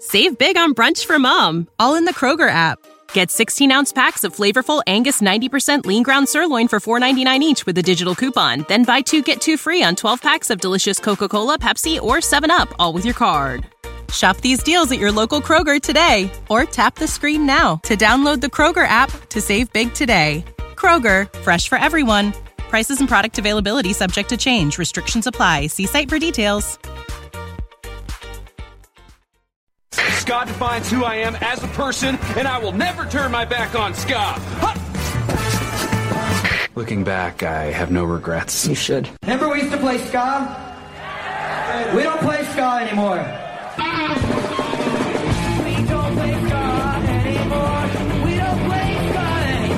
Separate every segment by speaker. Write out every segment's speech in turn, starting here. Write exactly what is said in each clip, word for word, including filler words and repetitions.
Speaker 1: Save big on brunch for mom, all in the Kroger app. Get sixteen-ounce packs of flavorful Angus ninety percent lean ground sirloin for four dollars and ninety-nine cents each with a digital coupon. Then buy two, get two free on twelve packs of delicious Coca-Cola, Pepsi, or seven up, all with your card. Shop these deals at your local Kroger today, or tap the screen now to download the Kroger app to save big today. Kroger, fresh for everyone. Prices and product availability subject to change. Restrictions apply. See site for details.
Speaker 2: Ska defines who I am as a person, and I will never turn my back on ska. Ha!
Speaker 3: Looking back, I have no regrets.
Speaker 4: You should.
Speaker 5: Remember we used to play ska? We don't play ska anymore. We don't play ska anymore. We don't play ska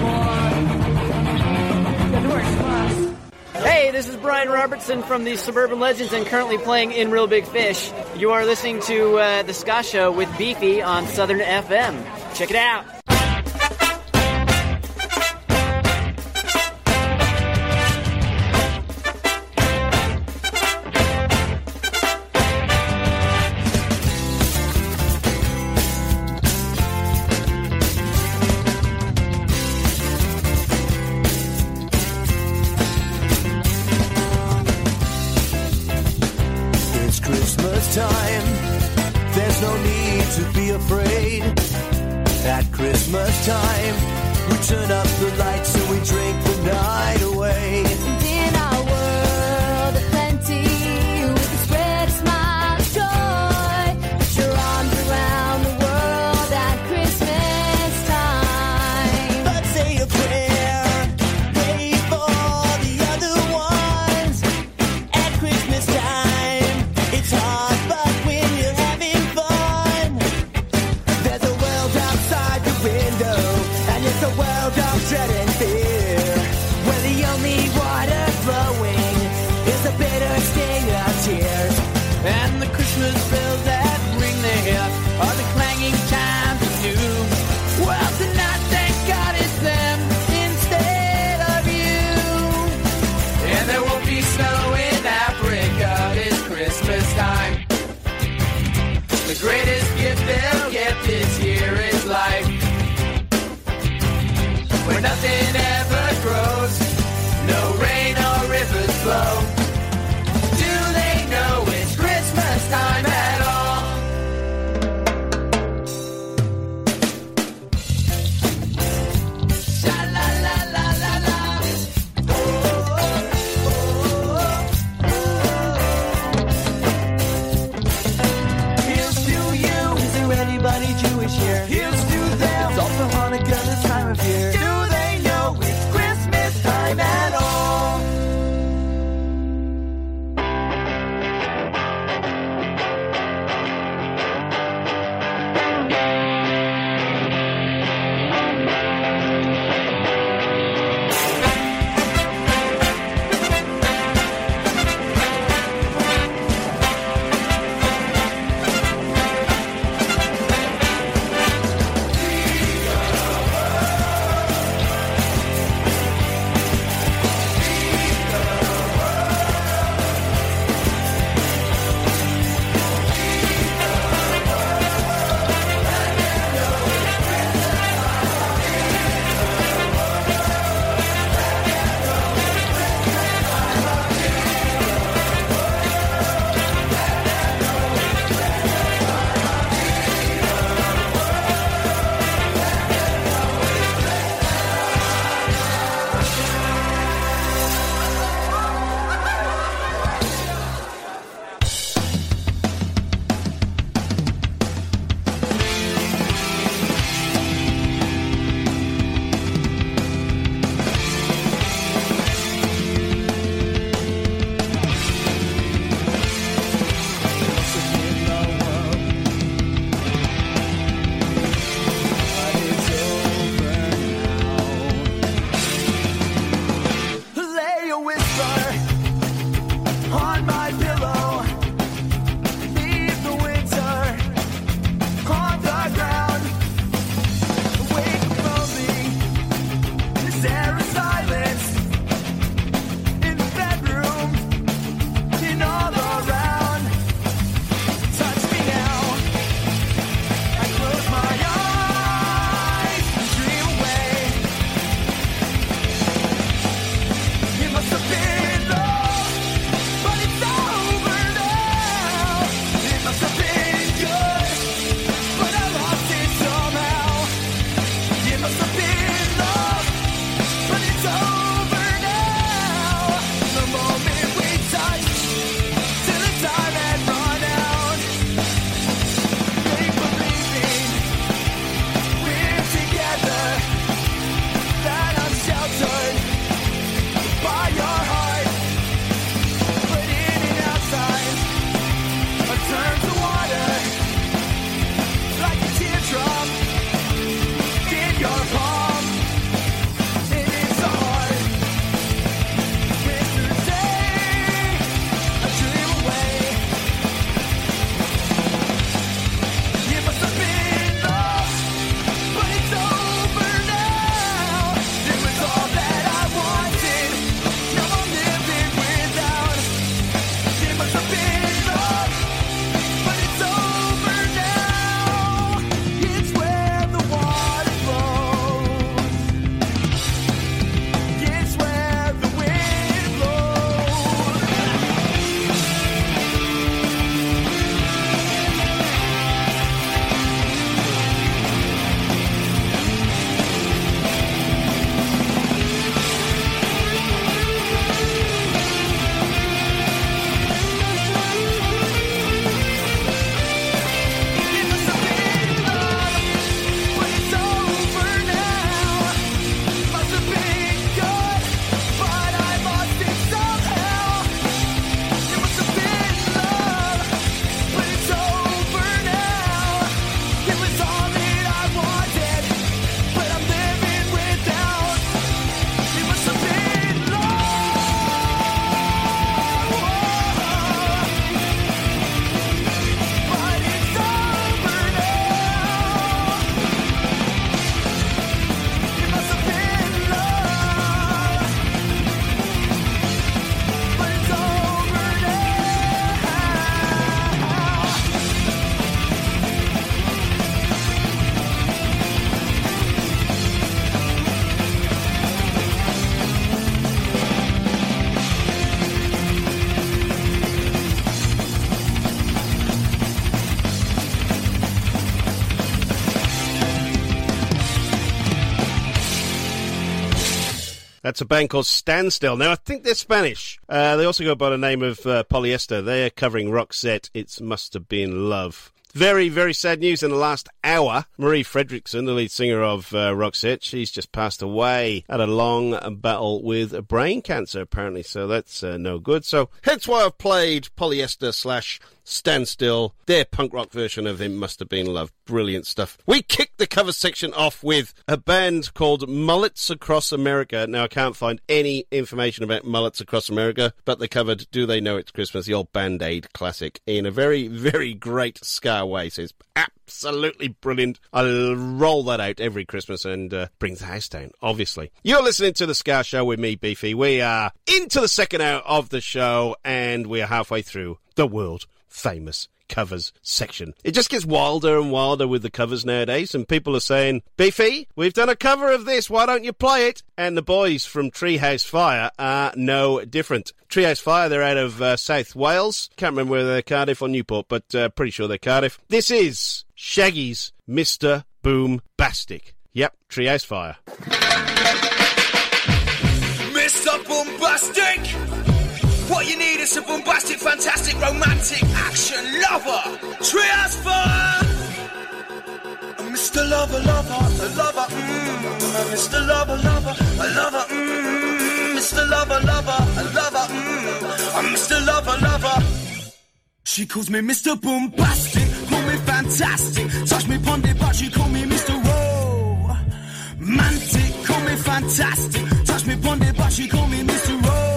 Speaker 5: anymore.
Speaker 6: Hey, this is Brian Robertson from the Suburban Legends and currently playing in Real Big Fish. You are listening to uh, The Ska Show with Beefy on Southern F M. Check it out.
Speaker 7: Time. There's no need to be afraid. At Christmas time, we turn up the lights and we drink the night away.
Speaker 8: And in our world of plenty, we can spread a smile of joy. Put your arms around the world at Christmas time.
Speaker 7: Let's say a prayer, pray for the other ones. At Christmas time, it's hard. Dread and fear, we're the only one.
Speaker 4: That's a band called Standstill. Now, I think they're Spanish. Uh, they also go by the name of uh, Polyester. They're covering Roxette, It Must Have Been Love. Very, very sad news in the last hour. Marie Fredriksson, the lead singer of uh, Roxette, she's just passed away. Had a long battle with brain cancer, apparently, so that's uh, no good. So, hence why I've played Polyester slash Standstill, their punk rock version of It Must Have Been Love. Brilliant stuff. We kicked the cover section off with a band called Mullets Across America. Now, I can't find any information about Mullets Across America, but they covered Do They Know It's Christmas, the old Band-Aid classic, in a very, very great ska way. So it's absolutely brilliant. I'll roll that out every Christmas and uh, bring the house down, obviously. You're listening to The Ska Show with me, Beefy. We are into the second hour of the show, and we are halfway through the world famous covers section. It just gets wilder and wilder with the covers nowadays, and people are saying, Beefy, we've done a cover of this, why don't you play it? And the boys from Treehouse Fire are no different. Treehouse Fire, they're out of uh, South Wales. Can't remember whether they're Cardiff or Newport, but uh, pretty sure they're Cardiff. This is Shaggy's Mister Boombastic. Yep, Treehouse Fire.
Speaker 9: Mister Boombastic! What you need is a bombastic, fantastic, romantic action lover. Treehouse Fire. Mister Lover, lover, a lover, mmm. Mister Lover, lover, a lover, mmm. Mister Lover, lover, a lover, mmm. Mister Lover, lover. She calls me Mister Boombastic, call me fantastic. Touch me pon the butt, she call me Mister Romantic, call me fantastic. Touch me pon the butt, she call me Mister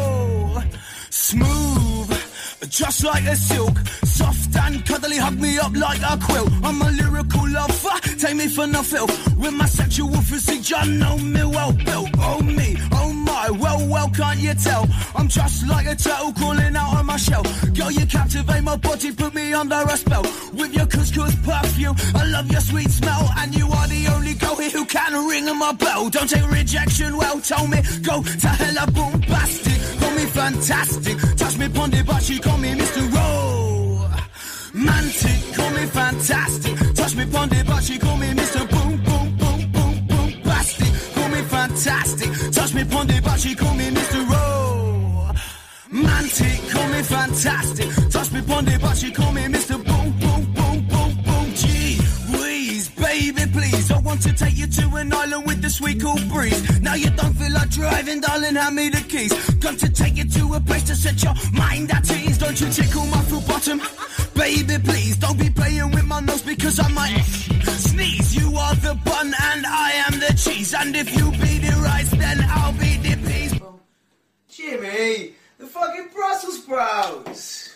Speaker 9: Smooth, just like a silk, soft and cuddly, hug me up like a quilt. I'm a lyrical lover, take me for no filth. With my sexual physique, you know me well built. Oh me, oh my, well, well, can't you tell? I'm just like a turtle crawling out of my shell. Girl, you captivate my body, put me under a spell. With your couscous perfume, I love your sweet smell. And you are the only girl here who can ring my bell. Don't take rejection, well, tell me, go to hell, a boombastic. Call me fantastic, touch me pon the butt, she call me Mister Romantic, call me fantastic, touch me pon the butt, she call me Mister Boom, boom, boom, boom, boom, bastic, call me fantastic, touch me pon the butt, she call me Mister Romantic, call me fantastic, touch me pon the butt, she call me Mister Boom, boom, boom, boom, boom, gee whiz, baby please, I want to take you to an island with the sweet cool breeze. Now you don't feel like driving, darling, hand me the keys. Got to take you to a place to set your mind at ease. Don't you tickle my full bottom, baby please. Don't be playing with my nose because I might sneeze. You are the bun and I am the cheese, and if you be the rice then I'll be the peas.
Speaker 5: Jimmy, the fucking Brussels sprouts.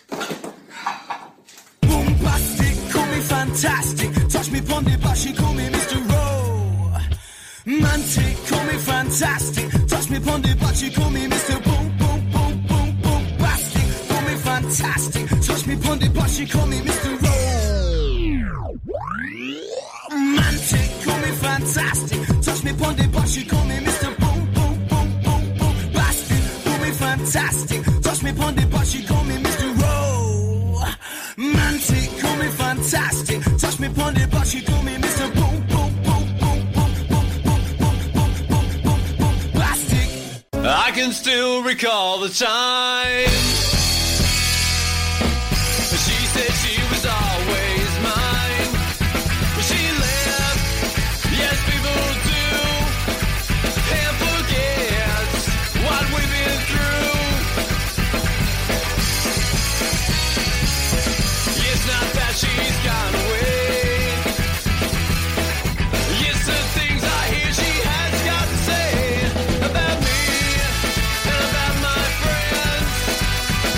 Speaker 9: Boombastic, call me fantastic, touch me pon the butt, she call me Mister Romantic, call me fantastic, touch me pon the butt, she call me Mister Boom, boom, boom, boom, boom, bastic, call me fantastic, touch me pon the butt, she call me Mister Romantic, call me fantastic, touch me pon the butt, she call me Mister Boom, boom, boom, boom, boom, bastic, call me fantastic, touch me pon the butt, she call me Mister Romantic, call me fantastic, touch me pon the butt, she call me Mister Boom, boom, boom, boom, boom, boom, boom, boom, boom, boom, boom, boom, plastic.
Speaker 2: I can still recall the time she said she was always mine. She left, yes people do, and forget what we've been through. It's not that she's gone away. It's the things I hear she has got to say about me and about my friends.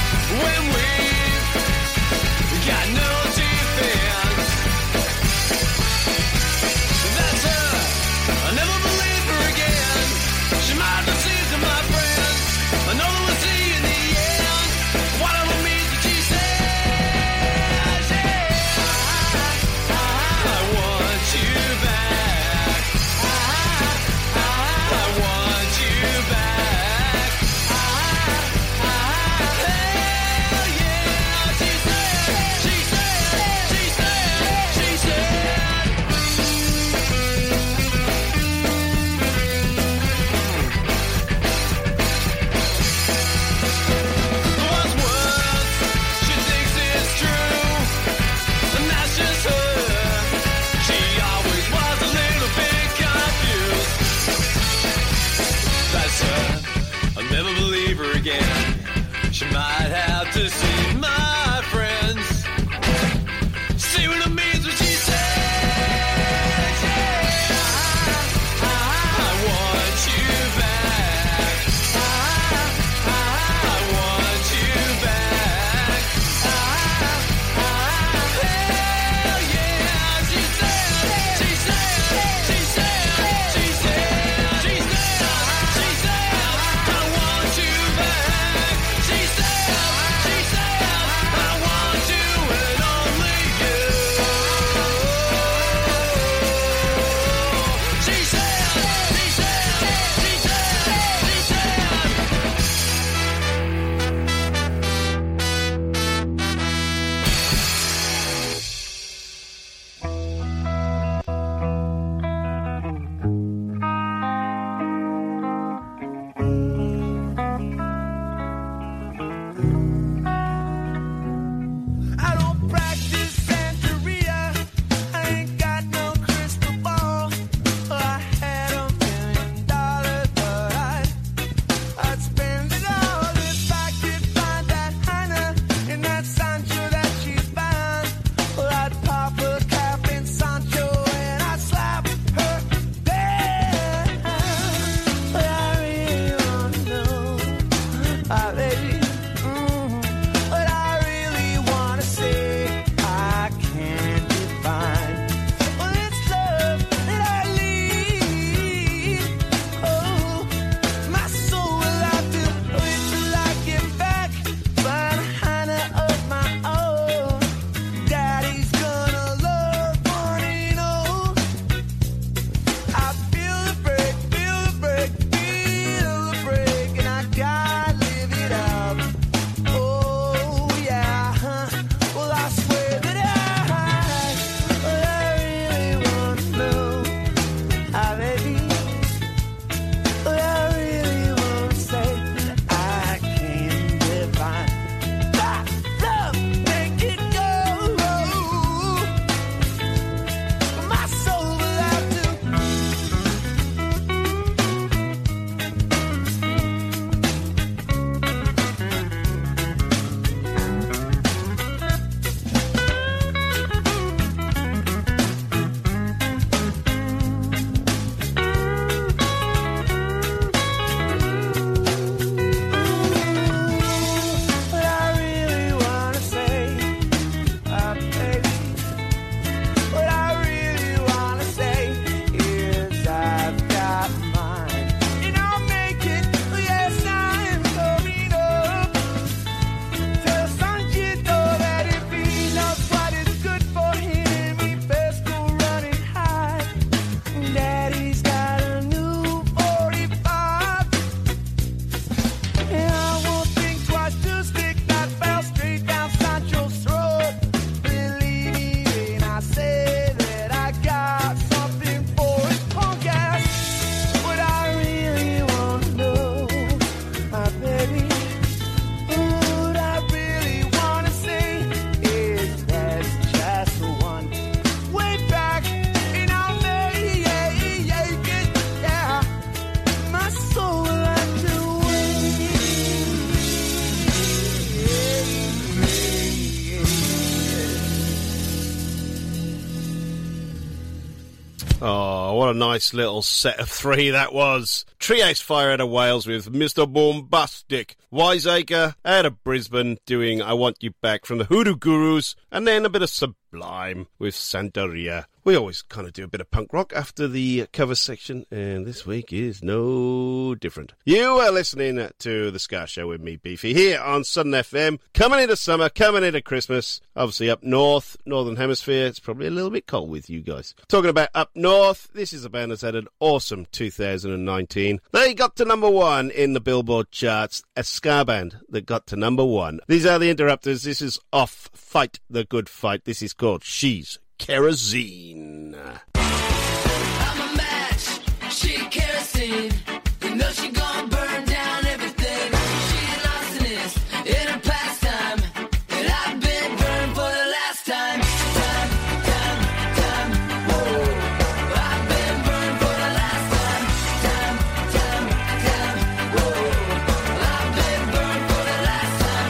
Speaker 4: Oh, what a nice little set of three that was. Triax Fire out of Wales with Mister Bombastic. Wiseacre out of Brisbane doing I Want You Back from the Hoodoo Gurus. And then a bit of Sublime with Santeria. We always kind of do a bit of punk rock after the cover section, and this week is no different. You are listening to The Ska Show with me, Beefy, here on Southern F M. Coming into summer, coming into Christmas. Obviously up north, Northern Hemisphere, it's probably a little bit cold with you guys. Talking about up north, this is a band that's had an awesome two thousand nineteen. They got to number one in the Billboard charts, a ska band that got to number one. These are the Interrupters. This is off Fight the Good Fight. This is called She's Kerosene.
Speaker 10: I'm a match, she kerosene. You know she gon' burn down everything. She an arsonist in her pastime, and I've been burned for the last time. Time, time, time, whoa. I've been burned for the last time. Time, time, time, whoa. I've been burned for the last time.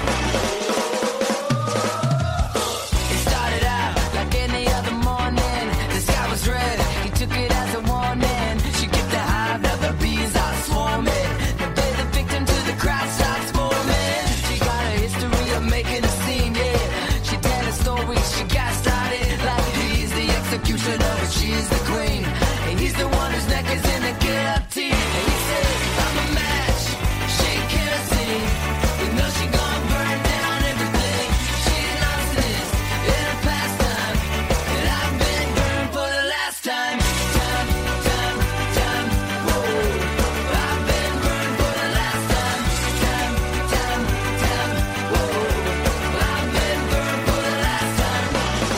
Speaker 10: It started out like any other morning. The sky was red, he took it as a warning. She kicked the hive, now the bees are swarming. Now play the victim till the crowd starts forming. She got a history of making a scene, yeah. She tell a story, she got started like he's the executioner, but she's the queen. And he's the one whose neck is in the guillotine. And he said, I'm a match, she kerosene. You know she gon' burn down everything. She an arsonist in her pastime, and I've been burned for the last time. Time, time, time, whoa. I've been burned for the last time. Time, time, time, whoa. I've been burned for the last time.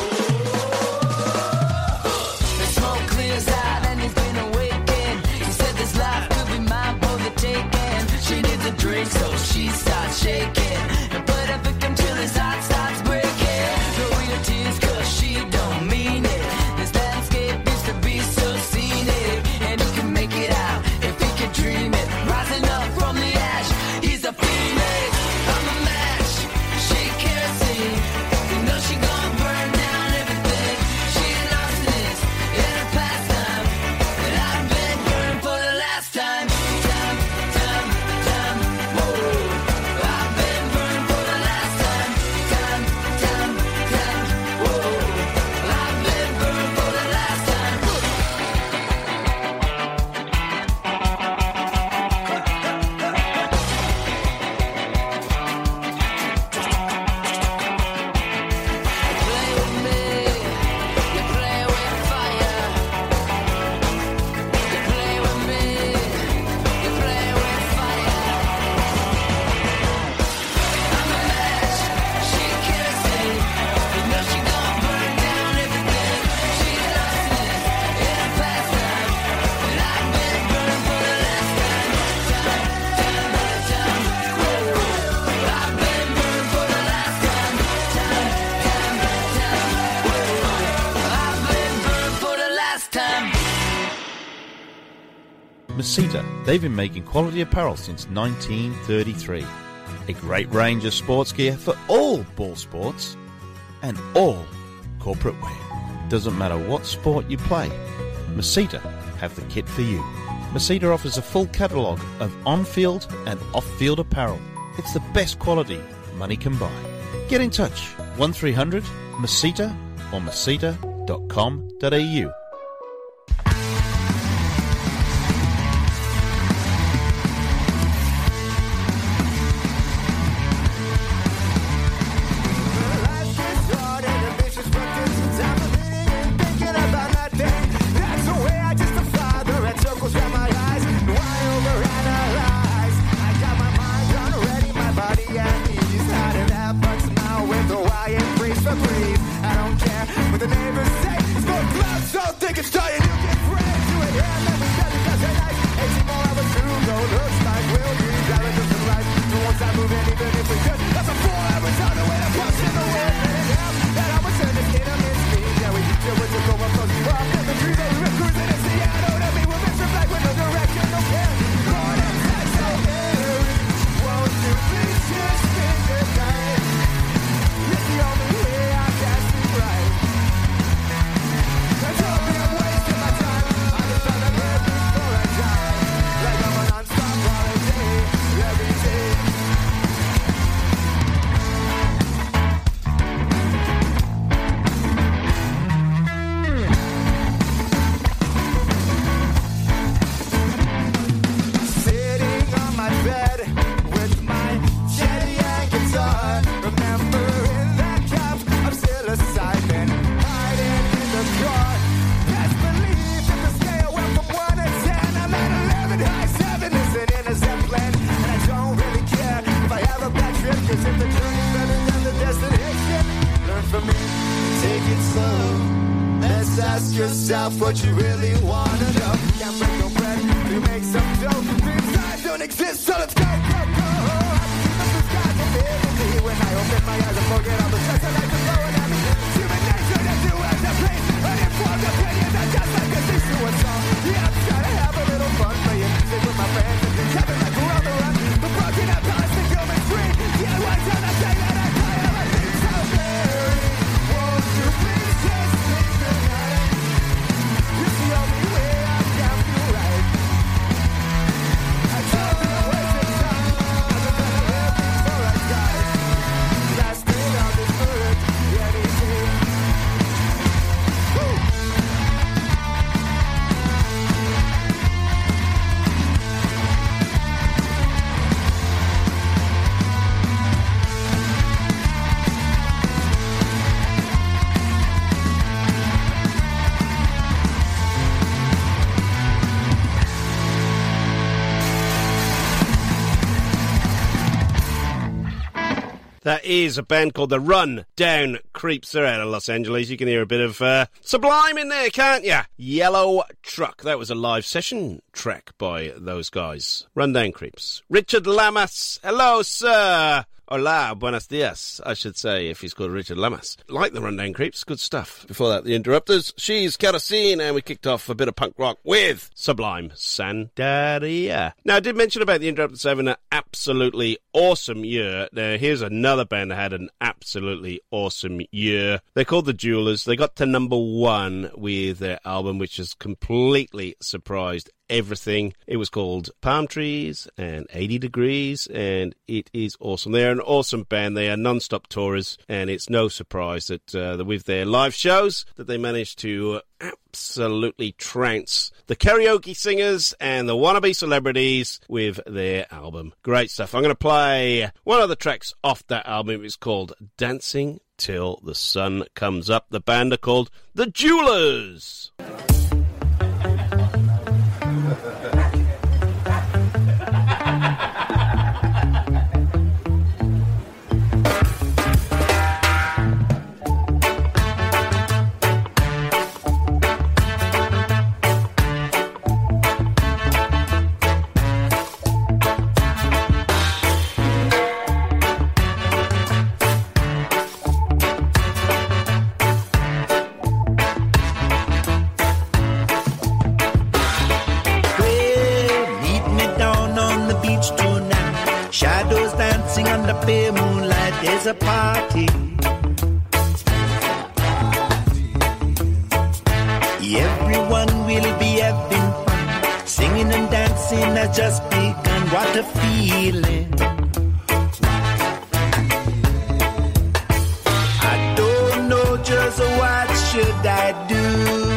Speaker 10: The smoke clears out and he's been awakened. He said this life could be mine for the taking. She needs a drink, so she starts shaking and put a victim till his heart starts breaking. No real tears, cause she don't mean it. This landscape used to be so scenic, and he can make it out if he can dream it. Rising up from the ash, he's a phoenix. I'm a match, she kerosene. You know she gon' burn down everything. She an arsonist in her pastime, and I've been burned for the last time. Time, time, time, whoa. I've been burned for the last time. Time, time, time, whoa. I've been burned for the last time. Play with me, you play with fire. You play with me, you play with fire. I'm a match, she kerosene. You know she gon' burn down everything. She an arsonist in her pastime, and I've been burned for the last time. Time, time, time, whoa. I've been burned for the last time. Time, time, time, whoa. I've been burned for the last time.
Speaker 11: Masita, they've been making quality apparel since nineteen thirty-three. A great range of sports gear for all ball sports and all corporate wear. Doesn't matter what sport you play, Masita have the kit for you. Masita offers a full catalogue of on-field and off-field apparel. It's the best quality money can buy. Get in touch, one three hundred Masita or masita dot com dot a u.
Speaker 9: I don't care what the neighbors say. It's more gloves, so
Speaker 7: yourself what you really wanna know. Can't break no bread, you make some dough. Dreams that don't exist, so let's go, go, go. The skies will be able to hear when I open my eyes and forget all the stress I like to throw at me. Human nature to do as I please. Uninformed opinions are just like a cease to a song. Yeah, I'm trying to have a little fun, playing music with my friends and just having like we're on the run. The broken up palace, the human free. Yeah, one time I say that I cry and I think so very. Won't you please just take the night? It's the only way I can feel right. I told you to waste your time. I'm gonna live before I die. Lasting on this earth, anything. Woo!
Speaker 4: That is a band called the Run Down Creeps. They're out of Los Angeles. You can hear a bit of uh, Sublime in there, can't you? Yellow Truck. That was a live session track by those guys. Run Down Creeps. Richard Lamas. Hello, sir. Hola, buenos dias, I should say, if he's called Richard Lamas. Like the Rundown Creeps, good stuff. Before that, the Interrupters, She's Kerosene, and we kicked off a bit of punk rock with Sublime Sandaria. Now, I did mention about the Interrupters having an absolutely awesome year. Now, here's another band that had an absolutely awesome year. They're called The Jewelers. They got to number one with their album, which has completely surprised everything. It was called Palm Trees and eighty degrees, and it is awesome. They're an awesome band. They are non-stop tourers, and it's no surprise that uh, with their live shows that they managed to absolutely trounce the karaoke singers and the wannabe celebrities with their album. Great stuff. I'm going to play one of the tracks off that album. It's called Dancing Till the Sun Comes Up. The band are called The Jewelers.
Speaker 12: Bare moonlight, there's a party. Everyone will be having fun. Singing and dancing has just begun. What a feeling. I don't know just what should I do.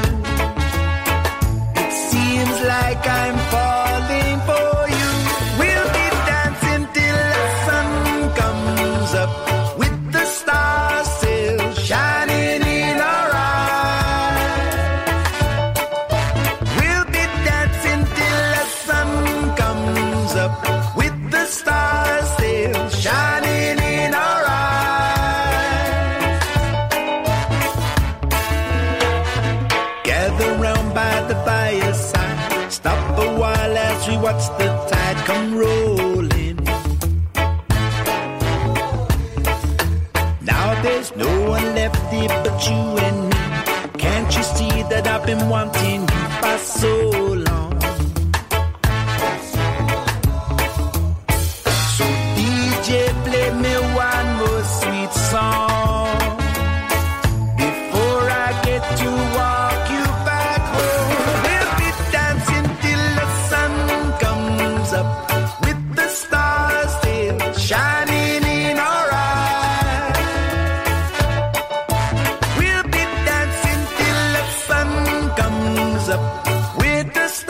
Speaker 12: It seems like I'm falling for you. We'll be dancing till the sun comes up, with the stars still shining in our eyes. We'll be dancing till the sun comes up, with the stars still shining in our eyes. Gather round by the fireside, stop a while as we watch the tide come rolling. There's no one left here but you and me. Can't you see that I've been wanting you for so long? So D J, play me one more sweet song before I get to walk you back home. We'll be dancing till the sun comes up, with the stars still shining in our eyes. We'll be dancing till the sun comes up, with the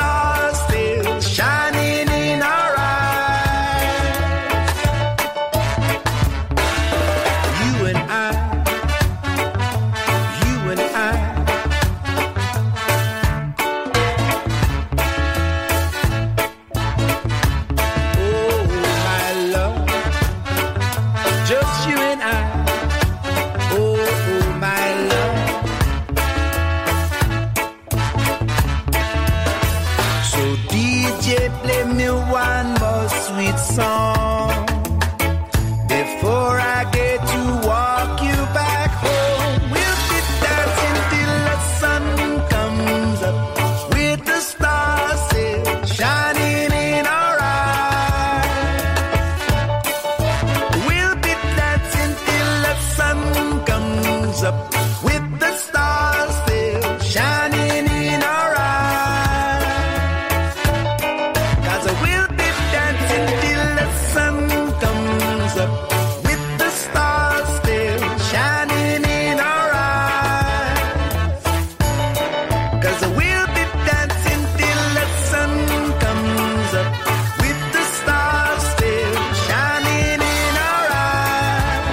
Speaker 12: one more sweet song before I get to walk you back home. We'll be dancing till the sun comes up with the stars still shining in our eyes. We'll be dancing till the sun comes up with the stars still shining in our eyes. 'Cause we'll be dancing till the sun comes up with the stars still shining in our eyes. 'Cause we'll be dancing till the sun comes up with the stars still shining in our eyes.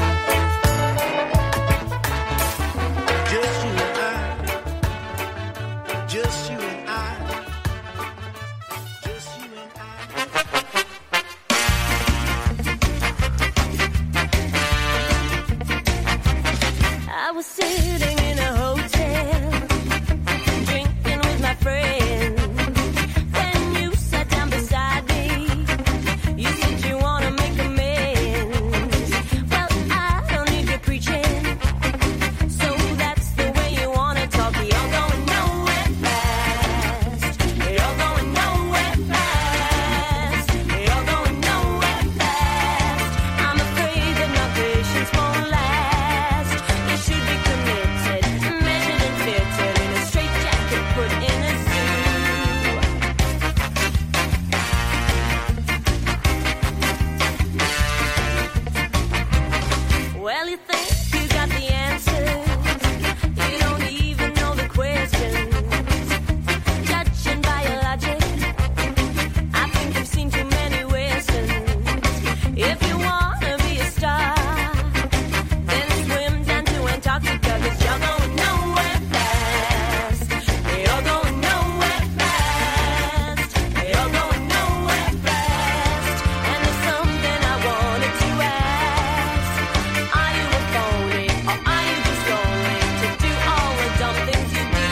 Speaker 12: Just you and I, just you and I, just you and
Speaker 8: I was sitting in a hotel, drinking with my friends. Then you sat down beside me. You said you wanna make amends. Well, I don't need your preaching, so that's the way you wanna talk. You're going nowhere fast. You're going nowhere fast. You're going nowhere fast. I'm afraid that my patience won't last. You should be committed, measured and fitted in a straitjacket, put in a zoo. Well, you think you got the answers. You don't even know the questions. Judging by your logic, I think you've seen too many westerns. If you wanna be a star, then swim down to Antarctica, 'cause you're going nowhere fast. You're going nowhere fast. You're going nowhere fast. And there's something I wanted to ask. Are you a phony, or are you just going to do all the dumb things you do?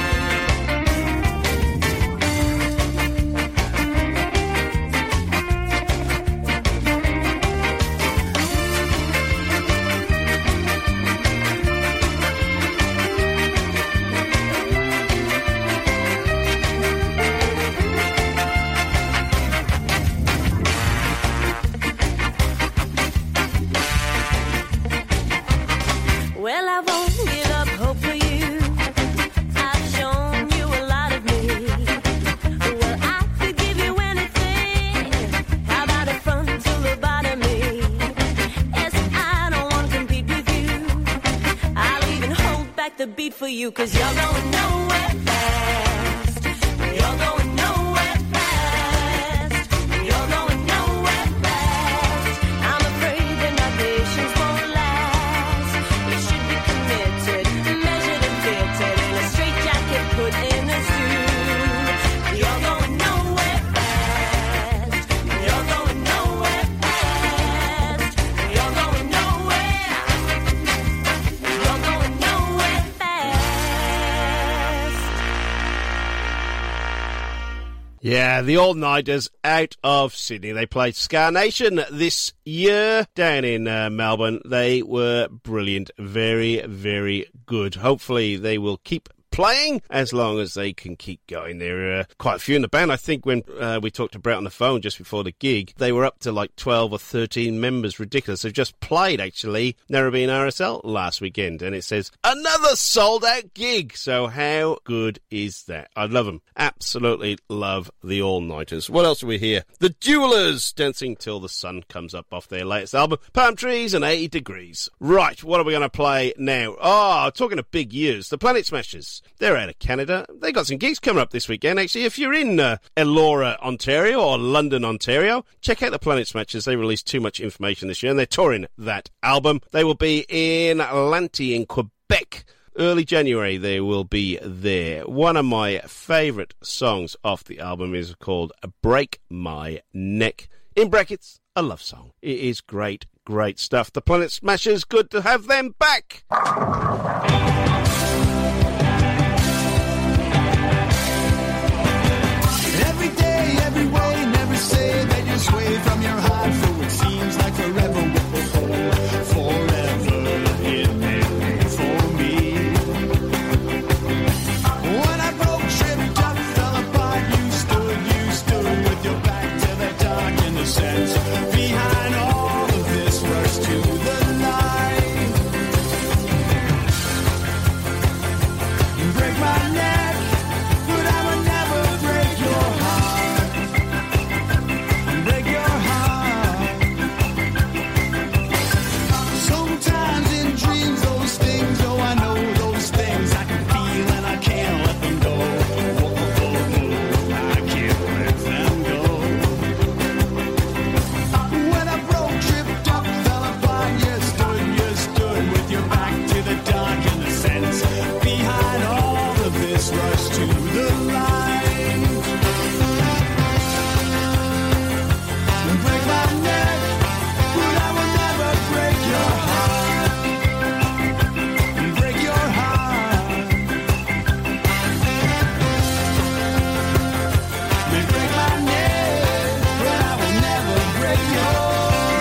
Speaker 8: Well, I won't give up hope for you. I've shown you a lot of me. Well, I could give you anything. How about a frontal lobotomy? Yes, I don't want to compete with you. I'll even hold back the beat for you, 'cause you're going nowhere fast. You're going nowhere fast. You're going nowhere fast. I'm afraid that my patience won't last. You should be committed, measured and fitted in a straitjacket, put in a zoo. You're going nowhere fast. You're going nowhere fast. You're going nowhere. You're going nowhere fast.
Speaker 4: Yeah, the All-Nighters out of Sydney. They played Ska Nation this year down in uh, Melbourne. They were brilliant. Very, very good. Hopefully they will keep playing as long as they can keep going. There are uh, quite a few in the band. I think when uh, we talked to Brett on the phone just before the gig, they were up to like twelve or thirteen members. Ridiculous. They've just played, actually, Narrabeen R S L last weekend, and it says, another sold-out gig. So how good is that? I love them. Absolutely love the All-Nighters. What else are we here? The Duellers, Dancing Till the Sun Comes Up, off their latest album, Palm Trees and eighty degrees. Right, what are we going to play now? Oh, talking of big years, the Planet Smashers. They're out of Canada. They got some gigs coming up this weekend, actually. If you're in uh, Elora, Ontario, or London, Ontario, check out the Planet Smashers. They released too much information this year, and they're touring that album. They will be in Lanty in Quebec. Early January, they will be there. One of my favourite songs off the album is called Break My Neck. In brackets, a love song. It is great, great stuff. The Planet Smashers, good to have them back.
Speaker 7: Every day, every way, never
Speaker 9: to the line. And break my neck, but I will never break your heart. And break your heart. May break my neck, but I will never break your heart.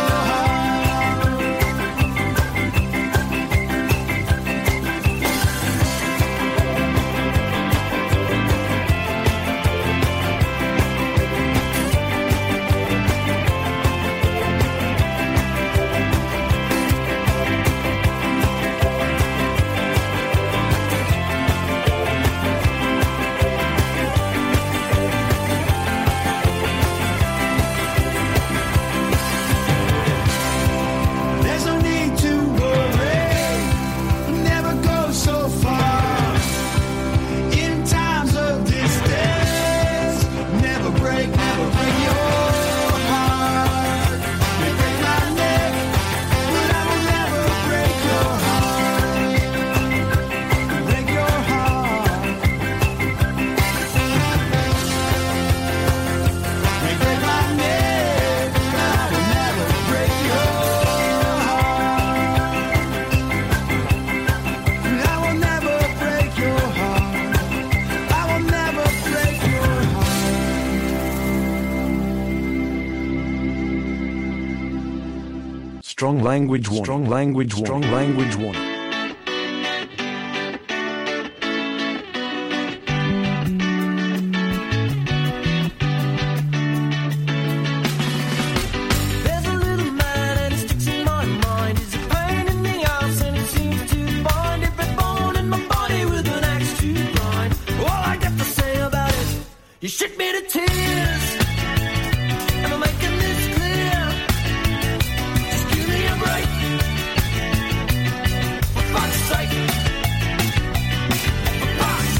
Speaker 9: There's no need to worry, never go so far. In times of distress, never break, never break your heart. May break my neck, but I will never break your heart. Break your heart. May break my neck, but I will never break your heart. I will never break your heart. I will never break your heart.
Speaker 13: Strong language one. Strong language one. Strong language one.
Speaker 7: There's a little man and he sticks in my mind. He's a pain in the ass and he seems to bind every bone in my body with an axe to grind. All I got to say about it, you shook me to tears. Am I making this clear? Just give me a break. For fuck's sake. For fuck's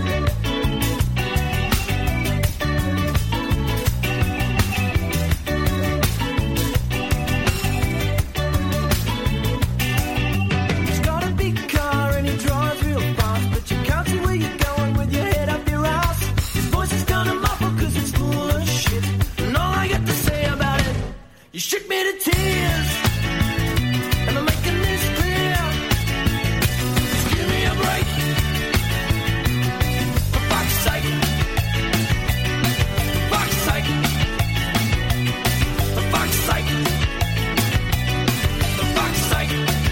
Speaker 7: He's got a big car and he drives real fast, but you can't see where you're going with your head up your ass. His voice is kinda muffled cause it's full of shit. And all I got to say about it, you shook me to tears. Am I making this clear? Just give me a break. For fuck's sake. For fuck's sake. For fuck's sake. For fuck's sake.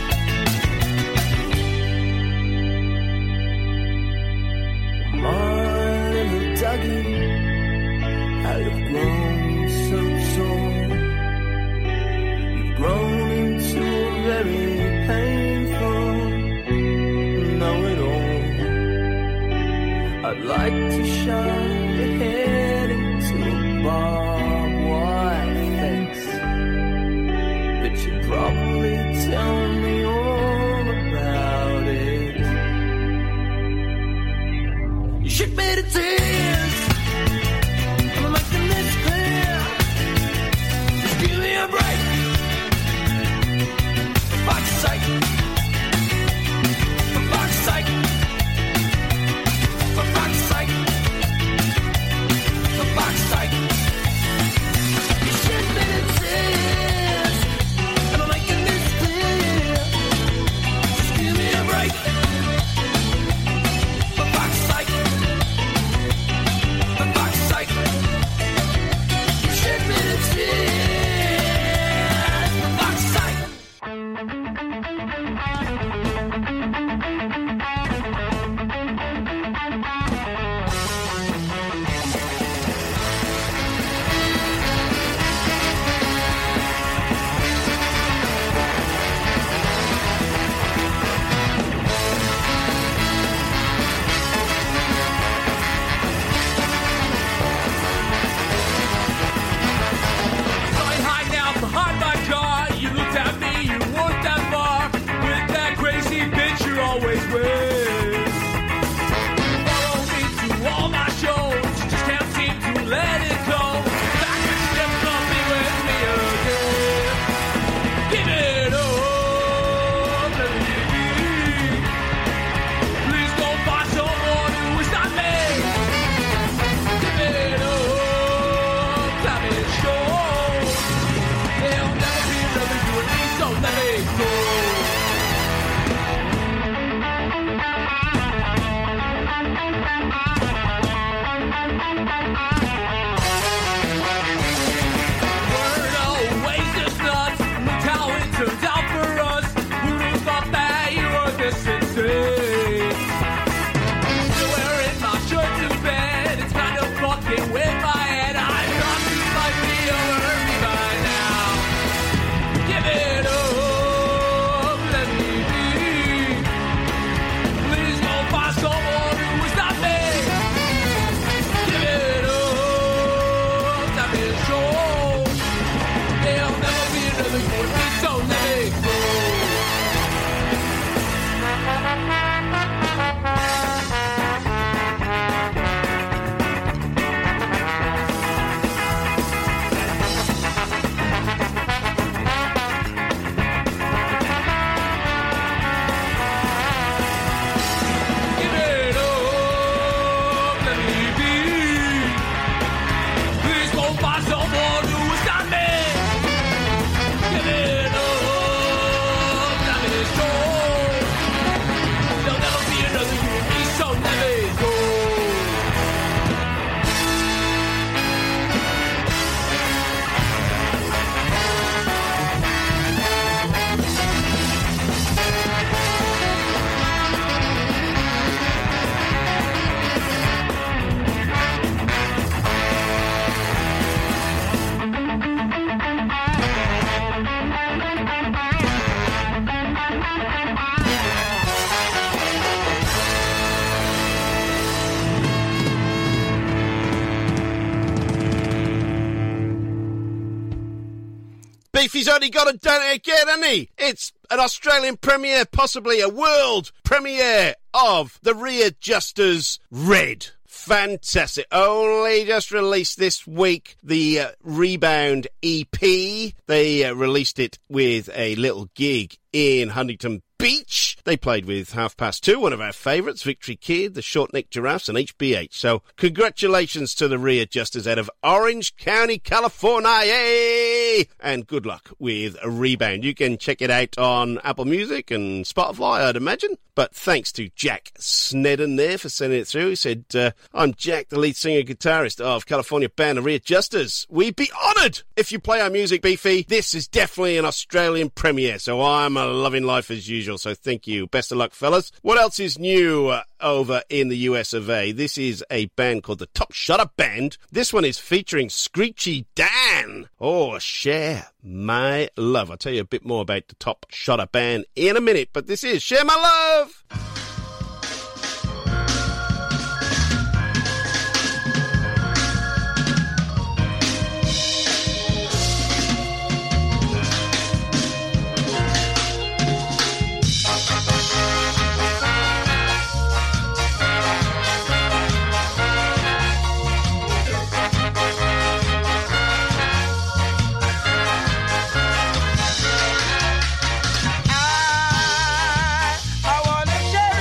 Speaker 7: My little Dougie, how you've grown so sore. You've grown into a very painful know-it-all. I'd like to shove your head into a barbed wire fence, but you'd probably tell me all about it. You shook me to tears. Am I making this clear? Just give me a break. For fuck's sake. For fuck's sake. For fuck's sake. For fuck's sake. You shook me to tears. Am I making this clear? Just give me a break. For fuck's sake.
Speaker 4: Beefy's only got to done it again, hasn't he? It's an Australian premiere, possibly a world premiere of The Readjusters Red. Fantastic. Only just released this week the uh, Rebound E P. They uh, released it with a little gig in Huntington Beach. They played with Half Past Two, one of our favourites, Victory Kid, the Short Neck Giraffes, and H B H. So congratulations to the Readjusters out of Orange County, California. And good luck with a Rebound. You can check it out on Apple Music and Spotify, I'd imagine. But thanks to Jack Snedden there for sending it through. He said, uh, I'm Jack, the lead singer and guitarist of California band The Readjusters. We'd be honoured if you play our music, Beefy. This is definitely an Australian premiere, so I'm a loving life as usual. So thank you. Best of luck, fellas. What else is new uh, over in the U S of A? This is a band called the Top Shutter Band. This one is featuring Screechy Dan. Oh, share my love. I'll tell you a bit more about the Top Shutter Band in a minute, but this is Share My Love.
Speaker 9: I wanna share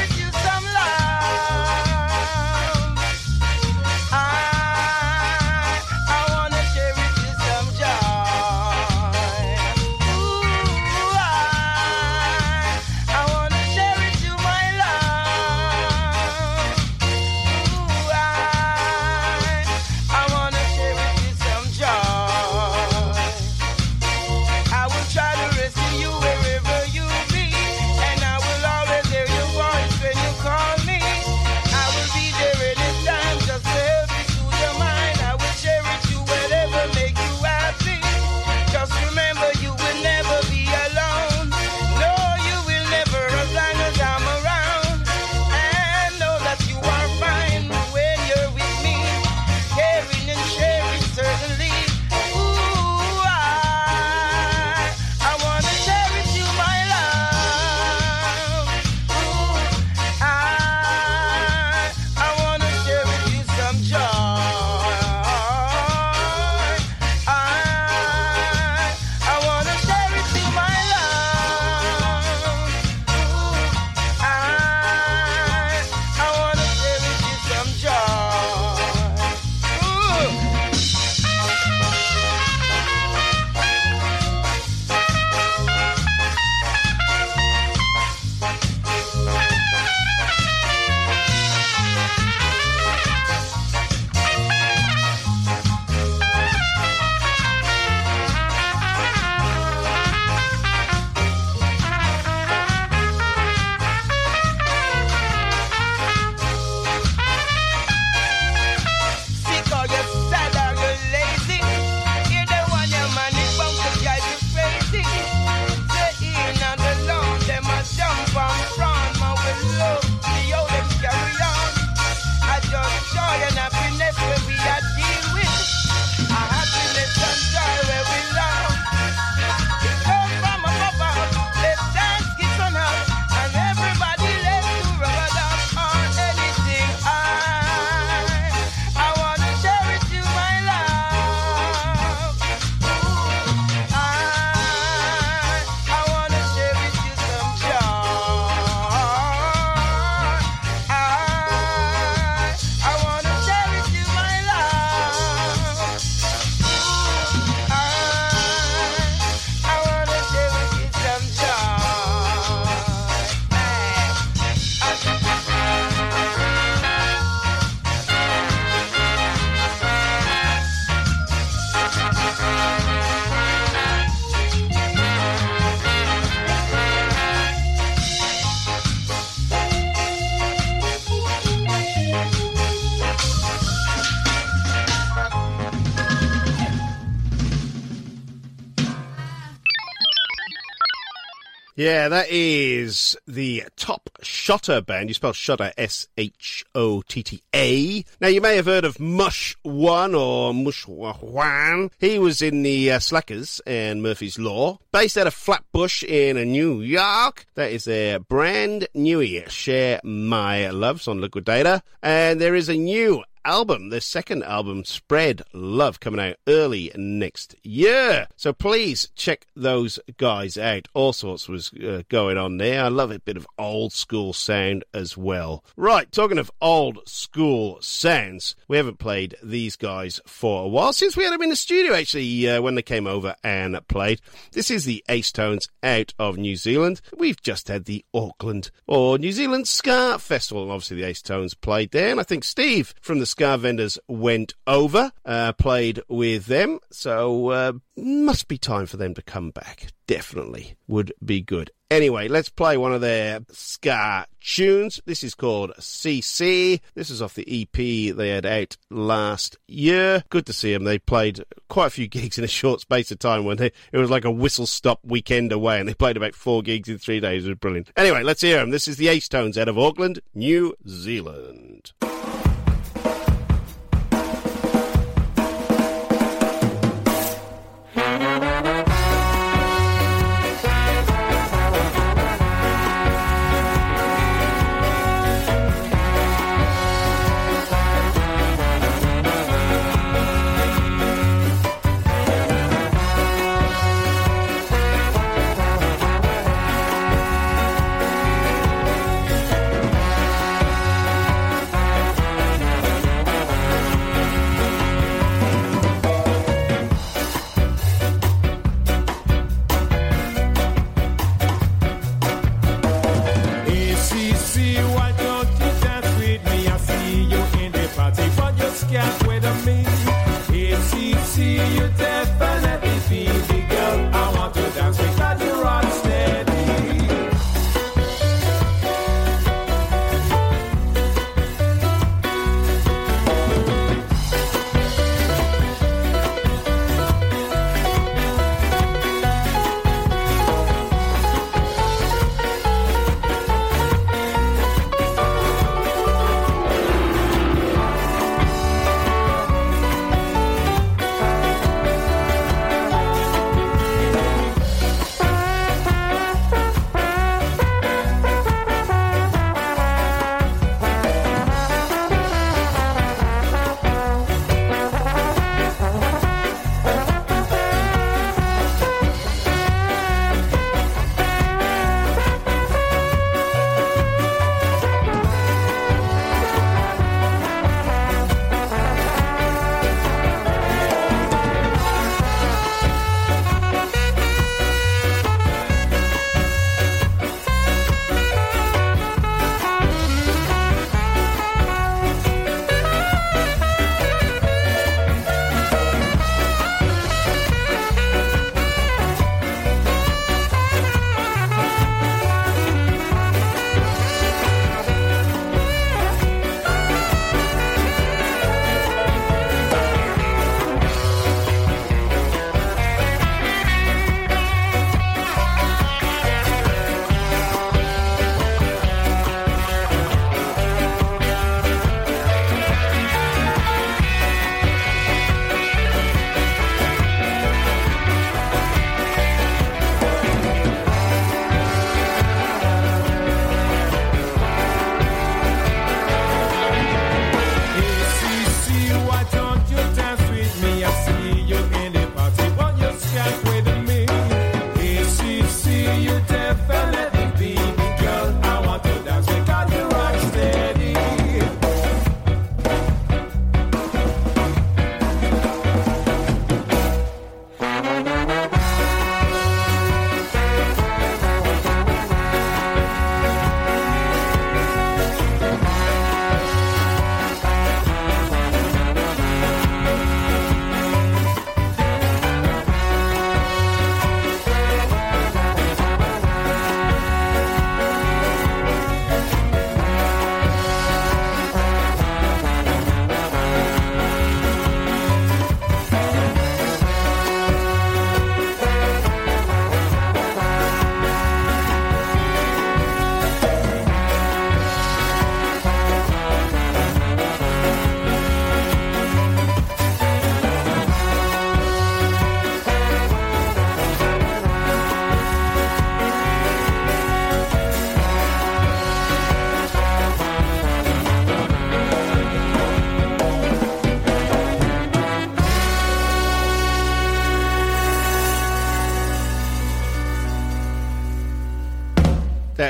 Speaker 4: Yeah, that is the Top Shotta band. You spell Shotta S H O T T A. Now, you may have heard of Mush One or Mush One. He was in the uh, Slackers and Murphy's Law. Based out of Flatbush in New York. That is their brand new Share My Loves on Liquidator. And there is a new album, their second album, Spread Love, coming out early next year. So please check those guys out. All sorts was uh, going on there. I love a bit of old school sound as well. Right, talking of old school sounds, we haven't played these guys for a while, since we had them in the studio actually uh, when they came over and played. This is the Ace Tones out of New Zealand. We've just had the Auckland or New Zealand Ska Festival, and obviously the Ace Tones played there, and I think Steve from the Ska Vendors went over, uh, played with them, so uh, must be time for them to come back. Definitely would be good. Anyway, let's play one of their ska tunes. This is called C C. This is off the E P they had out last year. Good to see them. They played quite a few gigs in a short space of time when they, it was like a whistle-stop weekend away, and they played about four gigs in three days. It was brilliant. Anyway, let's hear them. This is the Ace Tones out of Auckland, New Zealand.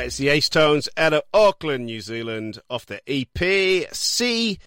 Speaker 4: it's the Ace Tones out of Auckland, New Zealand, off the E P C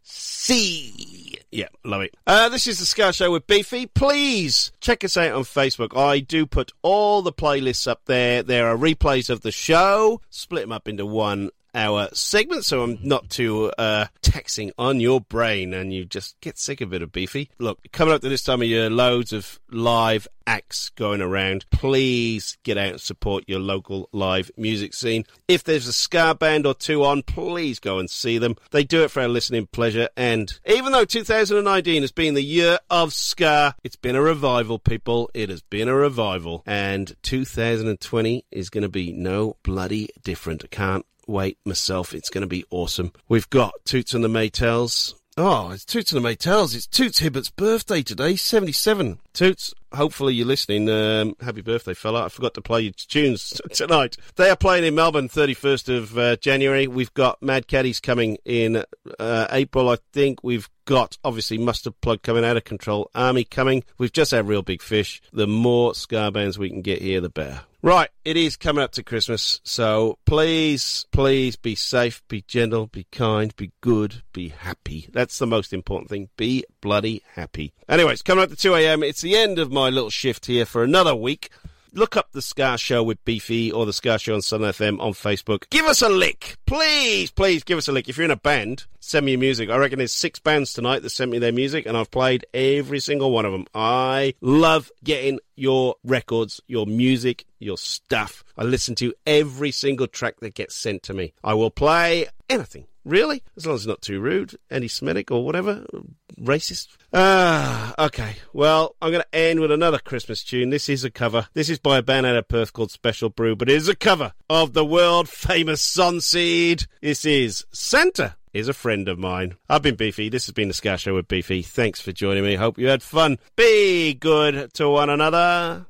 Speaker 4: C. Yeah, love it. Uh, this is the Ska Show with Beefy. Please check us out on Facebook. I do put all the playlists up there. There are replays of the show. Split them up into one hour segment, so I'm not too uh, taxing on your brain and you just get sick of it, of Beefy. Look, coming up to this time of year, loads of live acts going around. Please get out and support your local live music scene. If there's a ska band or two on, please go and see them. They do it for our listening pleasure, and even though two thousand nineteen has been the year of ska, it's been a revival, people. It has been a revival, and two thousand twenty is going to be no bloody different. I can't wait myself. It's going to be awesome. We've got Toots and the Maytals. Oh, it's Toots and the Maytals. It's Toots Hibbert's birthday today, seventy-seven. Toots, hopefully you're listening. Um, happy birthday, fella. I forgot to play your tunes tonight. They are playing in Melbourne, thirty-first of uh, January. We've got Mad Caddies coming in uh, April, I think. We've got, obviously, Mustard Plug coming, Out of Control Army coming. We've just had Real Big Fish. The more ska bands we can get here, the better. Right, it is coming up to Christmas, so please, please be safe, be gentle, be kind, be good, be happy. That's the most important thing. Be bloody happy. Anyways, coming up to two a.m., it's the end of my little shift here for another week. Look up the Ska Show with Beefy or the Ska Show on Southern F M on Facebook. Give us a lick. Please, please give us a lick. If you're in a band, send me your music. I reckon there's six bands tonight that sent me their music, and I've played every single one of them. I love getting your records, your music, your stuff. I listen to every single track that gets sent to me. I will play anything. Really? As long as it's not too rude, anti-Semitic or whatever, racist. Ah, okay. Well, I'm going to end with another Christmas tune. This is a cover. This is by a band out of Perth called Special Brew, but it is a cover of the world-famous Sonseed. This is Santa is a Friend of Mine. I've been Beefy. This has been the Ska Show with Beefy. Thanks for joining me. Hope you had fun. Be good to one another.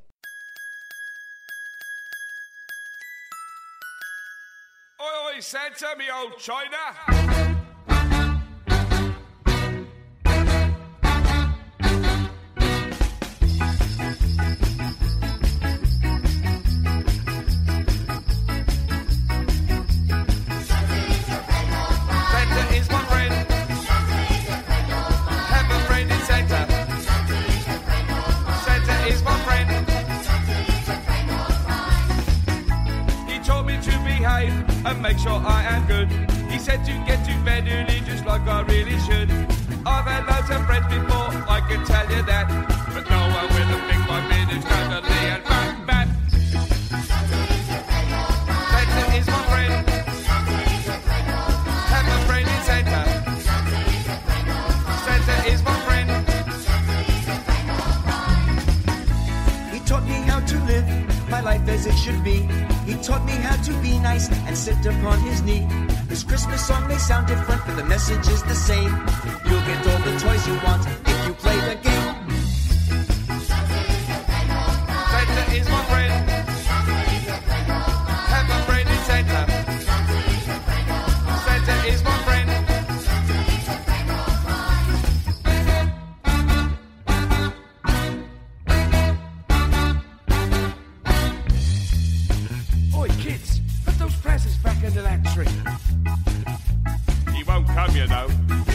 Speaker 14: Oi, oi, Santa, me old China. And make sure I am good. He said to get to bed early just like I really should. I've had loads of friends before, I can tell you that, but no one with a big one minute cuddly and bang bang. Santa is my friend. Have a friend in Santa. Santa is my friend.
Speaker 15: He taught me how to live my life as it should be. He taught me how to be nice and sit upon his knee. This Christmas song may sound different, but the message is the same. You'll get all the toys you want if you play the game.
Speaker 14: Santa is my friend. Have a friend in Santa. Santa is my friend. Back into that tree. He won't come, you know.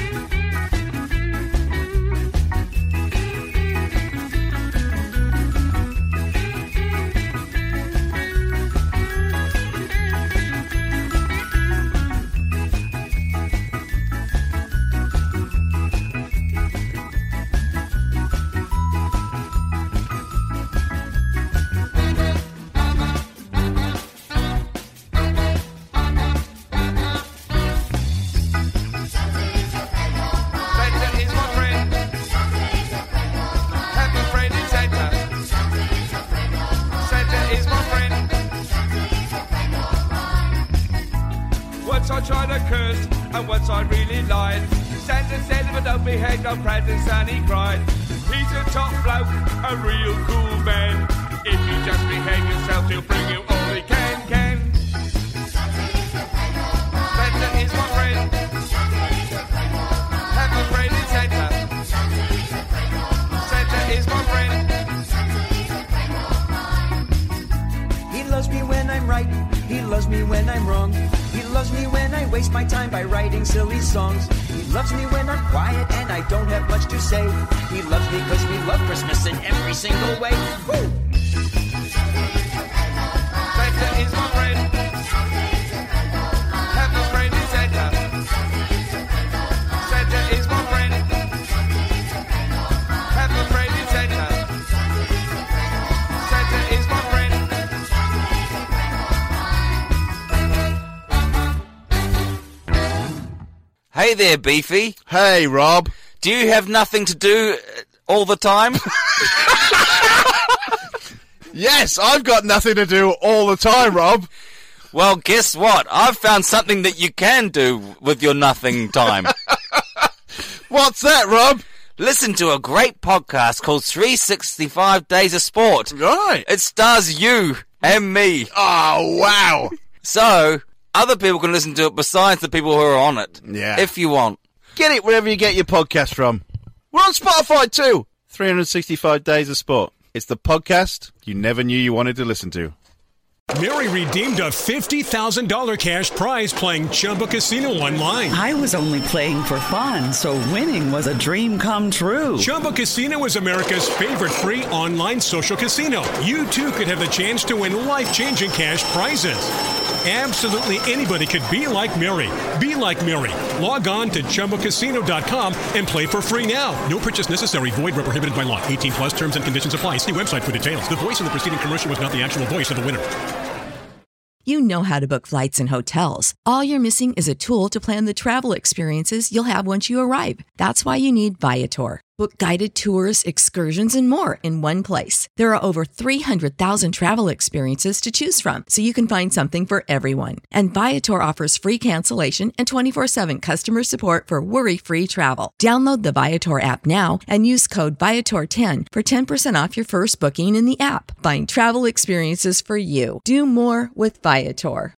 Speaker 14: Once I really lied. Santa said if I don't behave, no presents, and he cried. He's a top bloke, a real cool man. If you just behave yourself, he'll bring you all he can, can. Santa is my friend. Have a friend in Santa. Santa is my friend.
Speaker 15: He loves me when I'm right. He loves loves me when I'm wrong. He loves me when I waste my time by writing silly songs. He loves me when I'm quiet and I don't have much to say. He loves me because we love Christmas in every single way. Woo!
Speaker 14: Santa is my friend. Have a friend in Santa. Santa is my friend. Have a friend in Santa. Santa is my friend.
Speaker 16: Hey there, Beefy.
Speaker 4: Hey, Rob.
Speaker 16: Do you have nothing to do all the time?
Speaker 4: Yes, I've got nothing to do all the time, Rob.
Speaker 16: Well, guess what? I've found something that you can do with your nothing time.
Speaker 4: What's that, Rob?
Speaker 16: Listen to a great podcast called three sixty-five Days of Sport.
Speaker 4: Right.
Speaker 16: It stars you and me.
Speaker 4: Oh, wow.
Speaker 16: So, other people can listen to it besides the people who are on it.
Speaker 4: Yeah.
Speaker 16: If you want.
Speaker 4: Get it wherever you get your podcast from. We're on Spotify too. three sixty-five Days of Sport. It's the podcast you never knew you wanted to listen to.
Speaker 17: Mary redeemed a fifty thousand dollars cash prize playing Chumba Casino online.
Speaker 18: I was only playing for fun, so winning was a dream come true.
Speaker 17: Chumba Casino is America's favorite free online social casino. You, too, could have the chance to win life-changing cash prizes. Absolutely anybody could be like Mary. Be like Mary. Log on to Chumba Casino dot com and play for free now. No purchase necessary. Void where prohibited by law. eighteen plus terms and conditions apply. See website for details. The voice in the preceding commercial was not the actual voice of the winner.
Speaker 19: You know how to book flights and hotels. All you're missing is a tool to plan the travel experiences you'll have once you arrive. That's why you need Viator. Book guided tours, excursions, and more in one place. There are over three hundred thousand travel experiences to choose from, so you can find something for everyone. And Viator offers free cancellation and twenty-four seven customer support for worry-free travel. Download the Viator app now and use code Viator ten for ten percent off your first booking in the app. Find travel experiences for you. Do more with Viator.